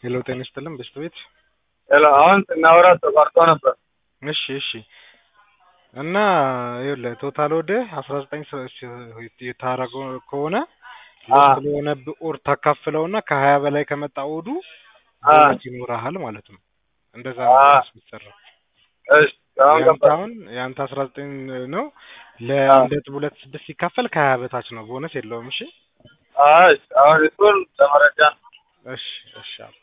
ሄሎ ጤና ይስጥልን በስት ቤት። አሁን ስናወራ ተቋርጦ ነበር። እሺ እና ይኸውልህ ቶታል ወደ 19 የታረገው ከሆነ ሎስት ለሆነ ኦር ታካፍለውና ከ20 በላይ ከመጣ ኦዱ ቦነስ ይኖርሃል ማለት ነው። እንደዛ ነው ቦነስ የሚሰራው። እሺ አሁን ያንተ 19 ነው ለ1.26 ሲካፈል ከ20 በታች ነው ቦነስ የለውም። እሺ አሁን እሱን ተመረጃ። እሺ